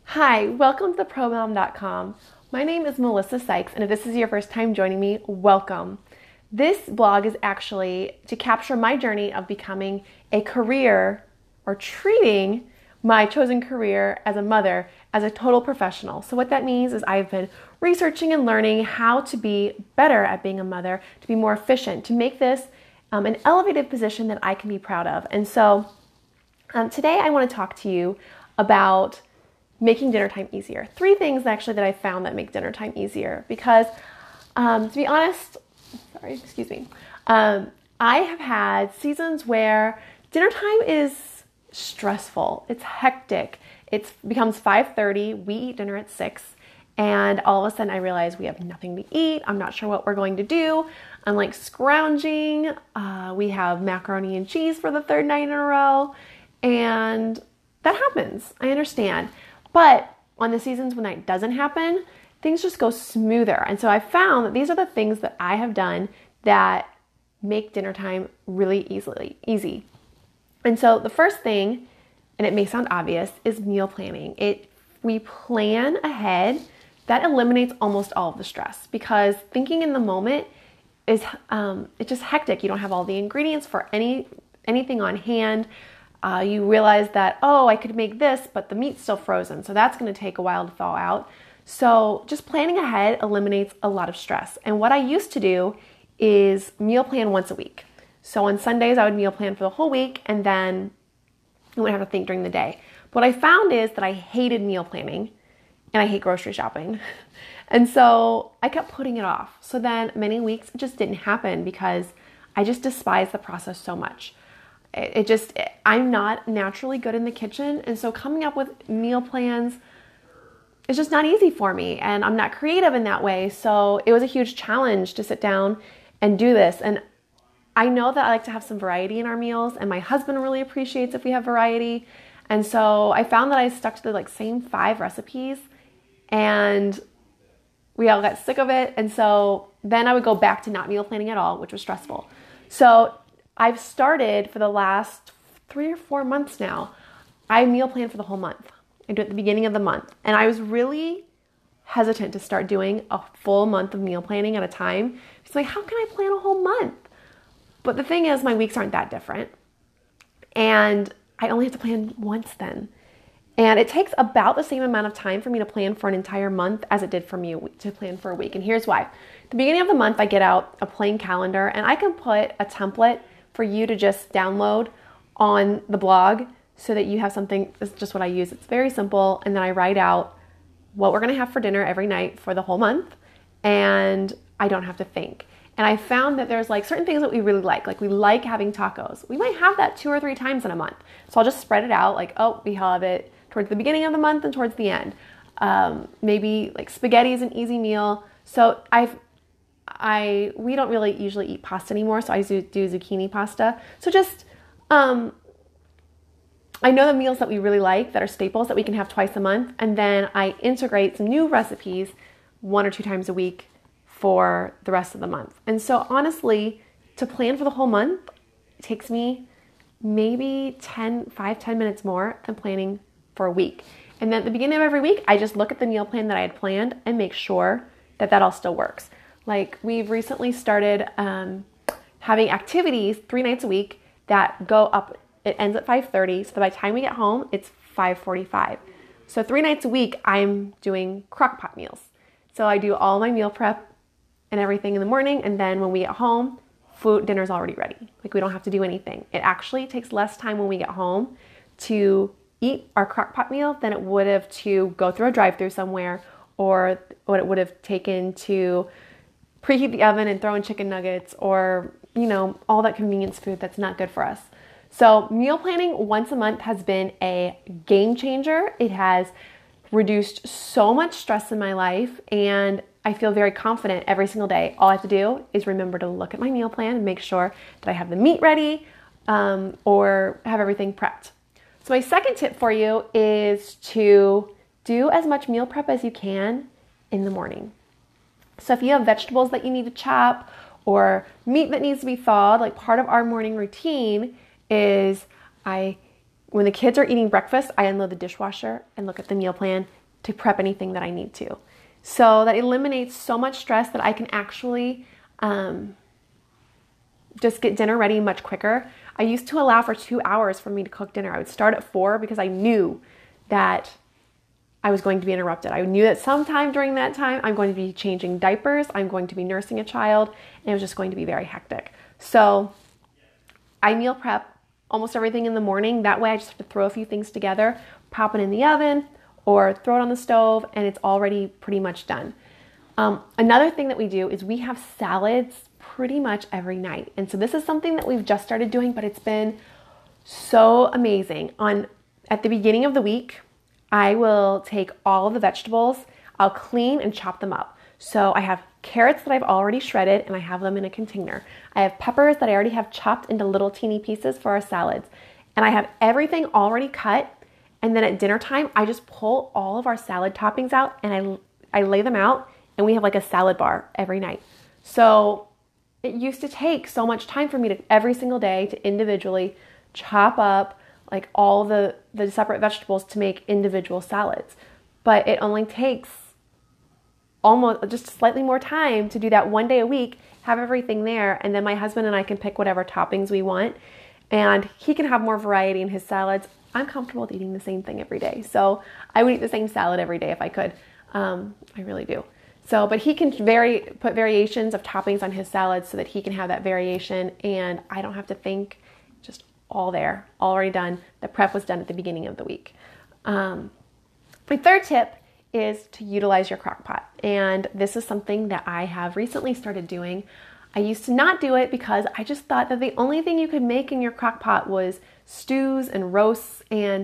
Hi, welcome to thepromom.com. My name is Melissa Sykes, and if this is your first time joining me, welcome. This blog is actually to capture my journey of becoming a career or treating my chosen career as a mother as a total professional. So what that means is I've been researching and learning how to be better at being a mother, to be more efficient, to make this an elevated position that I can be proud of. And so today I want to talk to you about making dinner time easier. 3 things actually that I found that make dinner time easier because to be honest, I have had seasons where dinner time is stressful. It's hectic. It becomes 5:30. We eat dinner at 6. And all of a sudden I realize we have nothing to eat. I'm not sure what we're going to do. I'm like scrounging. We have macaroni and cheese for the 3rd night in a row. And that happens. I understand. But on the seasons when that doesn't happen, things just go smoother. And so I found that these are the things that I have done that make dinner time really easy. And so the first thing, and it may sound obvious, is meal planning. We plan ahead. That eliminates almost all of the stress because thinking in the moment is it's just hectic. You don't have all the ingredients for anything on hand. You realize that, I could make this, but the meat's still frozen. So that's going to take a while to thaw out. So just planning ahead eliminates a lot of stress. And what I used to do is meal plan once a week. So on Sundays, I would meal plan for the whole week and then I wouldn't have to think during the day. But what I found is that I hated meal planning and I hate grocery shopping. And so I kept putting it off. So then many weeks it just didn't happen because I just despise the process so much. I'm not naturally good in the kitchen. And so coming up with meal plans is just not easy for me. And I'm not creative in that way. So it was a huge challenge to sit down and do this. And I know that I like to have some variety in our meals. And my husband really appreciates if we have variety. And so I found that I stuck to the same 5 recipes. And we all got sick of it. And so then I would go back to not meal planning at all, which was stressful. So I've started for the last 3 or 4 months now. I meal plan for the whole month. I do it at the beginning of the month. And I was really hesitant to start doing a full month of meal planning at a time. It's like, how can I plan a whole month? But the thing is, my weeks aren't that different. And I only have to plan once then. And it takes about the same amount of time for me to plan for an entire month as it did for me to plan for a week. And here's why. At the beginning of the month, I get out a plain calendar and I can put a template for you to just download on the blog so that you have something. It's just what I use. It's very simple. And then I write out what we're going to have for dinner every night for the whole month. And I don't have to think. And I found that there's certain things that we really like. Like we like having tacos. We might have that 2 or 3 times in a month. So I'll just spread it out we have it towards the beginning of the month and towards the end. Maybe spaghetti is an easy meal. So we don't really usually eat pasta anymore, so I do zucchini pasta. So just, I know the meals that we really like that are staples that we can have twice a month, and then I integrate some new recipes 1 or 2 times a week for the rest of the month. And so honestly, to plan for the whole month, it takes me maybe 10 minutes more than planning for a week. And then at the beginning of every week, I just look at the meal plan that I had planned and make sure that all still works. We've recently started having activities 3 nights a week that go up. It ends at 5:30. So by the time we get home, it's 5:45. So 3 nights a week, I'm doing crock pot meals. So I do all my meal prep and everything in the morning. And then when we get home, dinner's already ready. We don't have to do anything. It actually takes less time when we get home to eat our crock pot meal than it would have to go through a drive-thru somewhere or what it would have taken to preheat the oven and throw in chicken nuggets or, all that convenience food that's not good for us. So meal planning once a month has been a game changer. It has reduced so much stress in my life and I feel very confident every single day. All I have to do is remember to look at my meal plan and make sure that I have the meat ready or have everything prepped. So my second tip for you is to do as much meal prep as you can in the morning. So if you have vegetables that you need to chop or meat that needs to be thawed, part of our morning routine is when the kids are eating breakfast, I unload the dishwasher and look at the meal plan to prep anything that I need to. So that eliminates so much stress that I can actually just get dinner ready much quicker. I used to allow for 2 hours for me to cook dinner. I would start at 4 because I knew that I was going to be interrupted. I knew that sometime during that time, I'm going to be changing diapers, I'm going to be nursing a child, and it was just going to be very hectic. So I meal prep almost everything in the morning. That way I just have to throw a few things together, pop it in the oven, or throw it on the stove, and it's already pretty much done. Another thing that we do is we have salads pretty much every night. And so this is something that we've just started doing, but it's been so amazing. At the beginning of the week, I will take all of the vegetables, I'll clean and chop them up. So I have carrots that I've already shredded and I have them in a container. I have peppers that I already have chopped into little teeny pieces for our salads. And I have everything already cut. And then at dinner time, I just pull all of our salad toppings out and I lay them out, and we have like a salad bar every night. So it used to take so much time for me to every single day to individually chop up like all the separate vegetables to make individual salads. But it only takes almost just slightly more time to do that one day a week, have everything there, and then my husband and I can pick whatever toppings we want, and he can have more variety in his salads. I'm comfortable with eating the same thing every day. So I would eat the same salad every day if I could. I really do. So, but he can put variations of toppings on his salads so that he can have that variation, and I don't have to think, just all there, already done. The prep was done at the beginning of the week. My third tip is to utilize your crock pot. And this is something that I have recently started doing. I used to not do it because I just thought that the only thing you could make in your crock pot was stews and roasts, and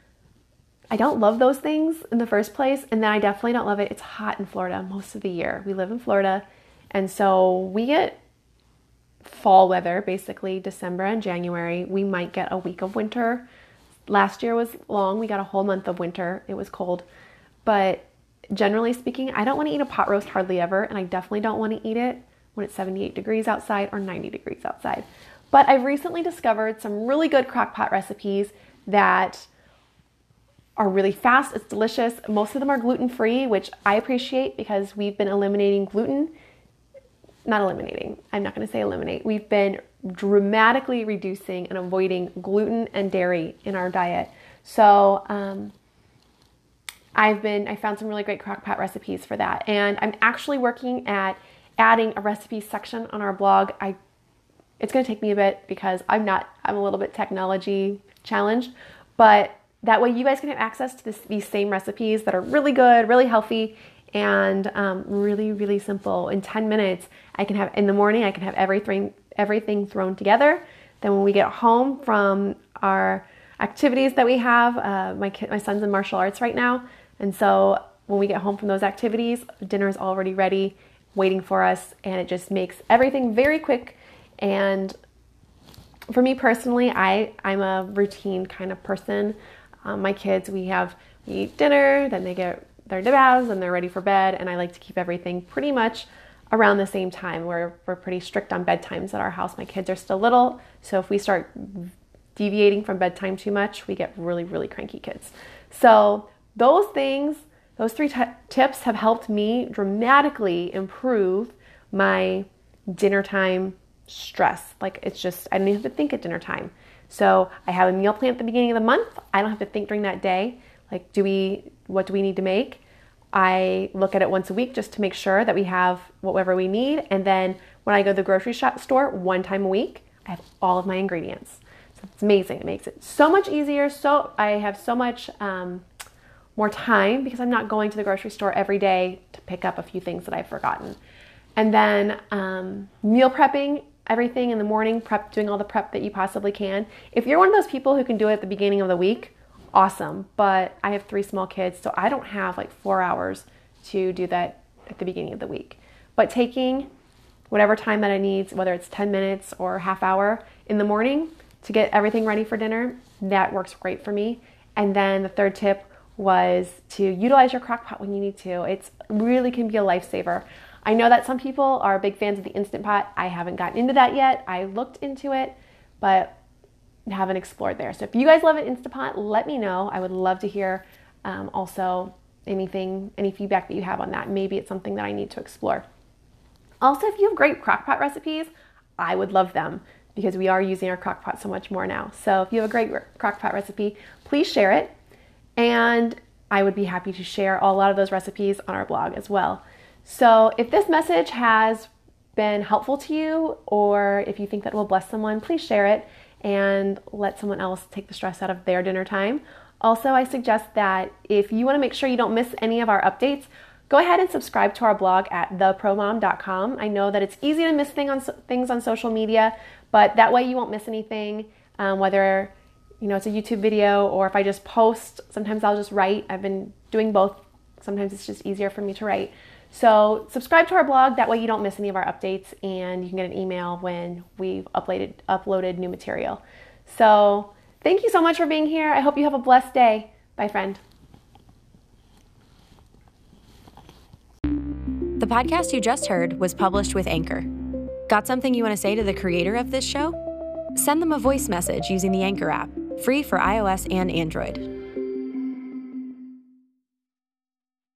I don't love those things in the first place, and then I definitely don't love it. It's hot in Florida most of the year. We live in Florida, and so we get fall weather, basically December and January. We might get a week of winter. Last year was long. We got a whole month of winter. It was cold. But generally speaking, I don't want to eat a pot roast hardly ever, and I definitely don't want to eat it when it's 78 degrees outside or 90 degrees outside. But I've recently discovered some really good crock pot recipes that are really fast. It's delicious. Most of them are gluten-free, which I appreciate because we've been eliminating gluten. Not eliminating. I'm not going to say eliminate. We've been dramatically reducing and avoiding gluten and dairy in our diet. So I found some really great crock pot recipes for that. And I'm actually working at adding a recipe section on our blog. It's going to take me a bit because I'm a little bit technology challenged, but that way you guys can have access to these same recipes that are really good, really healthy, and really, really simple. In 10 minutes, in the morning, I can have everything thrown together. Then when we get home from our activities that we have, my son's in martial arts right now. And so when we get home from those activities, dinner is already ready, waiting for us. And it just makes everything very quick. And for me personally, I'm a routine kind of person. My kids, we eat dinner, then they get their baths and they're ready for bed. And I like to keep everything pretty much around the same time. We're pretty strict on bedtimes at our house. My kids are still little. So if we start deviating from bedtime too much, we get really, really cranky kids. So those three tips have helped me dramatically improve my dinner time stress. Like it's just, I don't even have to think at dinner time. So I have a meal plan at the beginning of the month. I don't have to think during that day. Like, what do we need to make? I look at it once a week just to make sure that we have whatever we need. And then when I go to the grocery store one time a week, I have all of my ingredients. So it's amazing. It makes it so much easier. So I have so much more time because I'm not going to the grocery store every day to pick up a few things that I've forgotten. And then meal prepping everything in the morning, doing all the prep that you possibly can. If you're one of those people who can do it at the beginning of the week, awesome. But I have 3 small kids, so I don't have like 4 hours to do that at the beginning of the week. But taking whatever time that I need, whether it's 10 minutes or a half hour in the morning to get everything ready for dinner, that works great for me. And then the third tip was to utilize your crock pot when you need to. It really can be a lifesaver. I know that some people are big fans of the Instant Pot. I haven't gotten into that yet. I looked into it, but haven't explored there. So if you guys love an Instant Pot, let me know. I would love to hear also any feedback that you have on that. Maybe it's something that I need to explore. Also, if you have great crockpot recipes, I would love them because we are using our crockpot so much more now. So if you have a great crockpot recipe, please share it. And I would be happy to share a lot of those recipes on our blog as well. So if this message has been helpful to you, or if you think that will bless someone, please share it and let someone else take the stress out of their dinner time. Also, I suggest that if you want to make sure you don't miss any of our updates, go ahead and subscribe to our blog at thepromom.com. I know that it's easy to miss things on social media, but that way you won't miss anything, whether it's a YouTube video or if I just post. Sometimes I'll just write. I've been doing both. Sometimes it's just easier for me to write. So subscribe to our blog. That way you don't miss any of our updates, and you can get an email when we've uploaded new material. So thank you so much for being here. I hope you have a blessed day. Bye, friend. The podcast you just heard was published with Anchor. Got something you want to say to the creator of this show? Send them a voice message using the Anchor app, free for iOS and Android.